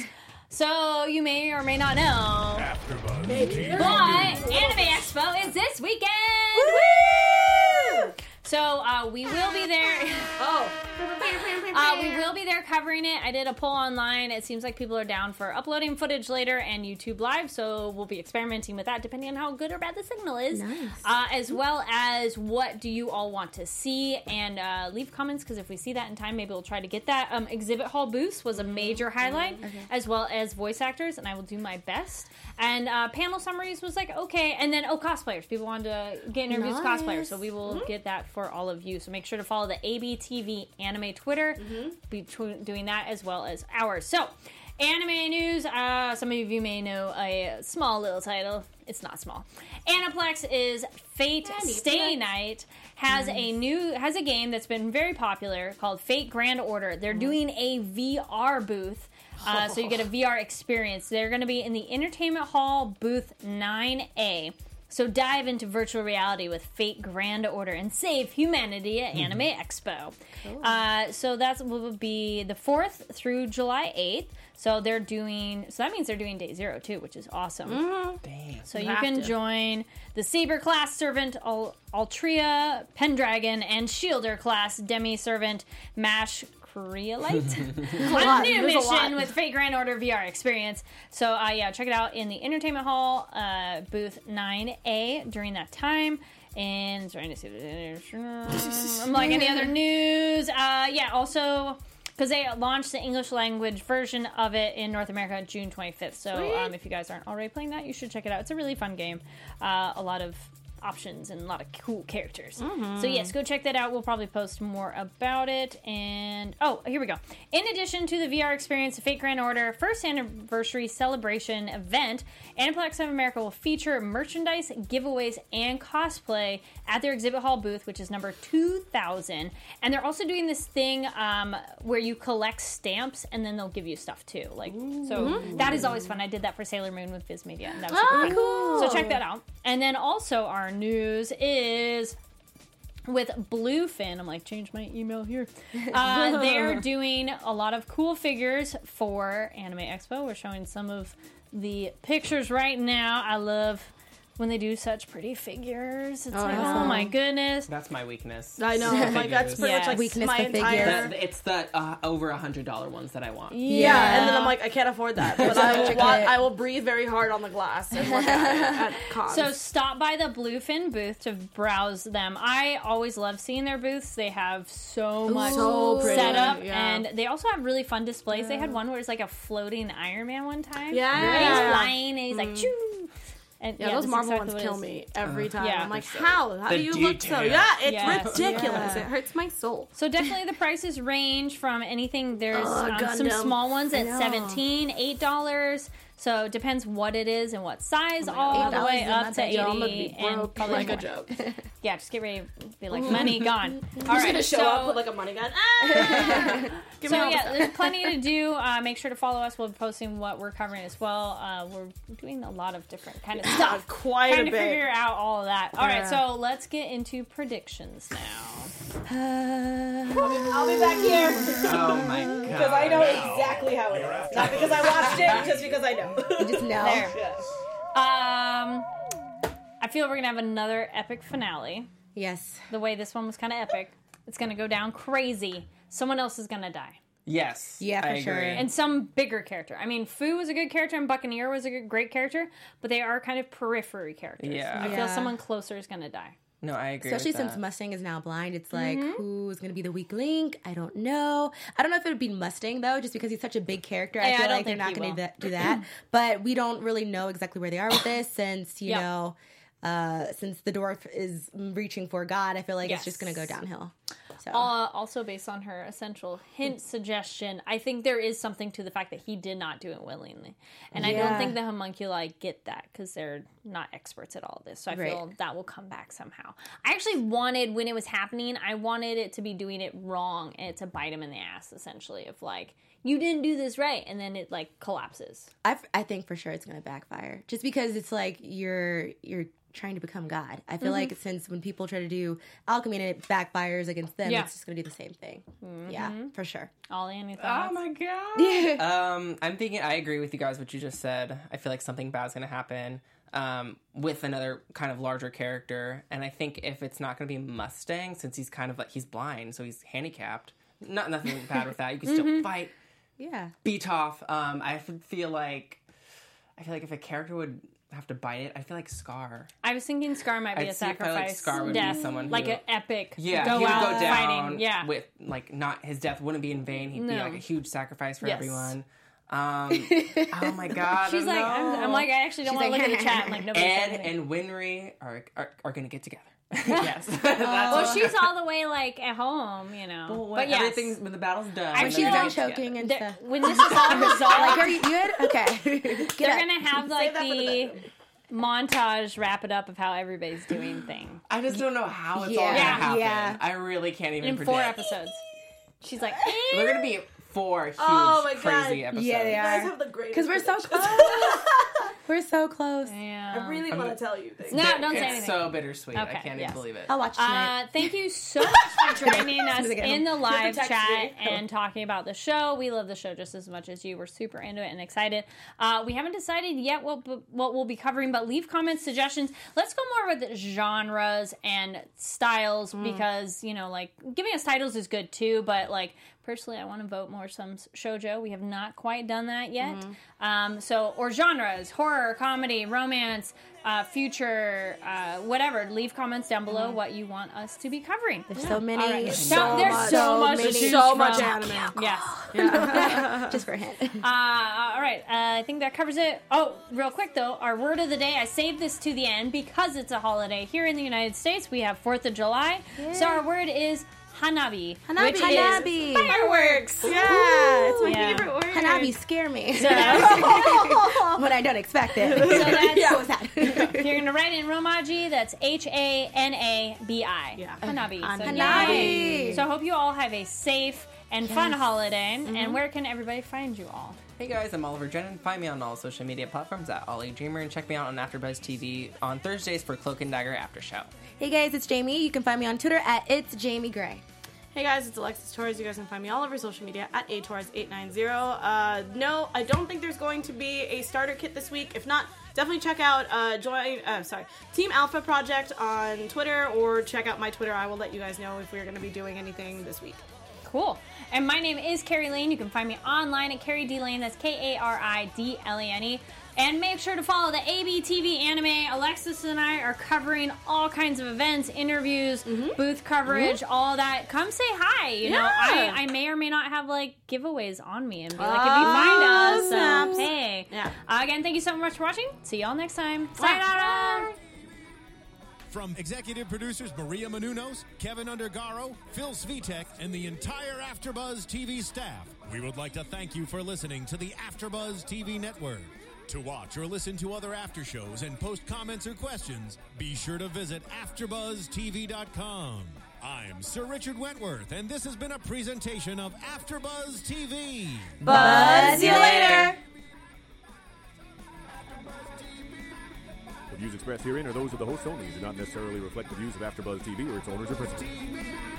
So you may or may not know, AfterBuzz but T V. Anime Expo is this weekend. Woo! So So uh, we will be there. Oh. Uh, we will be there covering it. I did a poll online. It seems like people are down for uploading footage later and YouTube Live, so we'll be experimenting with that depending on how good or bad the signal is. Nice. Uh, as well as what do you all want to see, and uh, leave comments, because if we see that in time, maybe we'll try to get that. Um, exhibit hall booths was a major highlight, okay. as well as voice actors, and I will do my best. And uh, panel summaries was like, okay. And then, oh, cosplayers. People wanted to get interviews nice. with cosplayers, so we will mm-hmm. get that for all of you. So make sure to follow the A B T V Anime Twitter. Mm-hmm. Be t- doing that as well as ours. So, anime news. Uh, some of you may know a small little title. It's not small. Aniplex is Fate Aniplex. Stay Night has nice. a new has a game that's been very popular called Fate Grand Order. They're mm. doing a V R booth. Uh, so you get a V R experience. They're going to be in the Entertainment Hall booth nine A. So dive into virtual reality with Fate Grand Order and save humanity at Anime Expo. Cool. Uh, so that will be the fourth through July eighth. So they're doing, so that means they're doing day zero too, which is awesome. Mm-hmm. Damn. So you, you can to. join the Saber class servant Al- Altria, Pendragon, and Shielder class Demi servant Mash Creolite on a new There's mission a with Fate Grand Order V R experience. So uh, yeah, check it out in the Entertainment Hall uh, booth nine A during that time. And trying to see if there's I'm like any other news. Uh, yeah, also because they launched the English language version of it in North America on June twenty-fifth. So um, if you guys aren't already playing that, you should check it out. It's a really fun game. Uh, a lot of options and a lot of cool characters. Mm-hmm. So yes, go check that out. We'll probably post more about it. And oh, here we go. In addition to the V R experience, the Fate Grand Order first anniversary celebration event, Aniplex of America will feature merchandise, giveaways, and cosplay at their exhibit hall booth, which is number two thousand. And they're also doing this thing um, where you collect stamps and then they'll give you stuff too. Like Ooh. So that is always fun. I did that for Sailor Moon with Viz Media, and that was super oh, fun. Cool. So check that out. And then also our news is with Bluefin. I'm like, change my email here. Uh, they're doing a lot of cool figures for Anime Expo. We're showing some of the pictures right now. I love when they do such pretty figures. It's oh, like, oh my goodness. That's my weakness. I know. Like, that's pretty yes. much like weakness my entire... The, it's the uh, over one hundred dollars ones that I want. Yeah. yeah, and then I'm like, I can't afford that. But I will, wa- I will breathe very hard on the glass and look at it at cons. So stop by the Bluefin booth to browse them. I always love seeing their booths. They have so much so setup. yeah. And they also have really fun displays. Yeah. They had one where it's like a floating Iron Man one time. Yeah. And he's flying and he's mm. like, choo. And, yeah, yeah, those Marvel exactly ones kill me every time. Yeah. I'm like, how? How the do you detail. look so? Yeah, it's yes. ridiculous. Yeah. It hurts my soul. So definitely the prices range from anything. There's Ugh, um, some small ones at seventeen dollars, eight dollars. So it depends what it is and what size, oh all the way up to eighty and probably like more. a joke. Yeah, just get ready to be like, money gone. I'm all just right, gonna show so, up with like a money gun. Ah! So yeah, there's plenty to do. Uh, make sure to follow us. We'll be posting what we're covering as well. Uh, we're doing a lot of different kind of stuff. Quite trying a to bit. figure out all of that. All yeah. right, so let's get into predictions now. Uh, I'll be back here. Oh my god. Because I know exactly how it is. Not because I watched it, just because I know. You just know. There. Um, I feel we're gonna have another epic finale. Yes. The way this one was kind of epic, it's gonna go down crazy. Someone else is gonna die. Yes. Yeah, for I sure. agree. And some bigger character. I mean, Fu was a good character and Buccaneer was a good, great character, but they are kind of periphery characters. Yeah. I feel Yeah. someone closer is gonna die. No, I agree. Especially with that. since Mustang is now blind, it's like, Mm-hmm. who's going to be the weak link? I don't know. I don't know if it would be Mustang, though, just because he's such a big character. I Yeah, feel I don't like they're think not he going will. to do that. But we don't really know exactly where they are with this since, you Yep. know, uh, since the dwarf is reaching for God, I feel like Yes. it's just going to go downhill. So. Uh, also, based on her essential hint suggestion, I think there is something to the fact that he did not do it willingly. And I don't Yeah. think the homunculi get that because they're not experts at all of this. So I Right. feel that will come back somehow. I actually wanted, when it was happening, I wanted it to be doing it wrong and to bite him in the ass, essentially, of like, you didn't do this right. And then it like collapses. I, I think for sure it's going to backfire. Just because it's like you're you're trying to become God. I feel Mm-hmm. like since when people try to do alchemy and it backfires against them, Yeah. it's just going to do the same thing. Yeah, for sure. Ollie, any Oh thoughts? my god. um, I'm thinking. I agree with you guys. What you just said. I feel like something bad's gonna happen. um, with another kind of larger character. And I think if it's not going to be Mustang, since he's kind of like, he's blind, so he's handicapped. Not nothing bad with that. You can still Mm-hmm. fight. Yeah. Be tough. Um, I feel like, I feel like if a character would have to bite it, I feel like Scar. I was thinking Scar might be I'd a see if I, like, sacrifice Scar would death, be someone like who- an epic. Yeah, go he would out go down fighting. Yeah, with, like, not, his death wouldn't be in vain. He'd be No. like a huge sacrifice for Yes. everyone. Um, oh my god. she's like, I'm, I'm like, I actually don't She's want to like, look at the chat. I'm like, nobody said Ed anything. and Winry are are, are going to get together. Yes. That's Well, what- she's all the way like at home, you know. Well, when but yes, everything's when the battle's done. I then feel they like get together. choking and they're- stuff. when this is all resolved, Like, are you good? Okay. Get they're up. gonna have like that for the montage wrap it up of how everybody's doing thing I just don't know how it's Yeah. all going to Yeah. happen. Yeah. I really can't even in predict. four episodes. She's like, They're going to be four huge, Oh my God. crazy episodes. Yeah, they You guys are. have the greatest. Because we're so predictions. close. We're so close. yeah. I really want to tell you things. No, don't say It's anything. so bittersweet. Okay, I can't yes. even believe it. I'll watch tonight. Uh, thank you so much for joining us soon as I get in home. the live text chat me. and talking about the show. We love the show just as much as you. We're super into it and excited. Uh, we haven't decided yet what what we'll be covering, but leave comments, suggestions. Let's go more with genres and styles because, you know, like giving us titles is good too, but like personally, I want to vote more some shoujo. We have not quite done that yet. Um, so, or genres, horror, comedy, romance, uh, future, uh, whatever. Leave comments down below what you want us to be covering. There's so many. All right. So, So- there's much. so much many. to choose So from. much anime. Yes. Just for a hint. Uh, all right. Uh, I think that covers it. Oh, real quick though, our word of the day. I saved this to the end because it's a holiday here in the United States. We have Fourth of July, so our word is hanabi, Hanabi. which Hanabi. is fireworks. Yeah, it's my Yeah. favorite word. Hanabi scare me So, when I don't expect it. so that's, So sad. if you're gonna write it in Romaji, that's H A N A B I. Yeah. Hanabi. So, Hanabi. yay. So I hope you all have a safe and fun holiday. And where can everybody find you all? Hey guys, I'm Oliver Drennan. Find me on all social media platforms at Ollie Dreamer and check me out on AfterBuzz T V on Thursdays for Cloak and Dagger After Show. Hey guys, it's Jamie. You can find me on Twitter at It's Jamie Gray. Hey guys, it's Alexis Torres. You guys can find me all over social media at A Torres eight nine zero. Uh, no, I don't think there's going to be a starter kit this week. If not, definitely check out uh, join. Uh, sorry, Team Alpha Project on Twitter, or check out my Twitter. I will let you guys know if we're going to be doing anything this week. Cool. And my name is Carrie Lane. You can find me online at Carrie D Lane. That's K A R I D L A N E. And make sure to follow the A B T V Anime. Alexis and I are covering all kinds of events, interviews, booth coverage, all that. Come say hi. You know, Yeah. I, I may or may not have like giveaways on me and be like, if you find us, um, snaps. hey. Yeah. Uh, again, thank you so much for watching. See y'all next time. Sayonara. From executive producers Maria Menounos, Kevin Undergaro, Phil Svitek, and the entire AfterBuzz T V staff, we would like to thank you for listening to the AfterBuzz T V network. To watch or listen to other after shows and post comments or questions, be sure to visit after buzz T V dot com. I'm Sir Richard Wentworth, and this has been a presentation of AfterBuzz T V. Buzz you later. The views expressed herein are those of the hosts only and do not necessarily reflect the views of AfterBuzz T V or its owners or principals.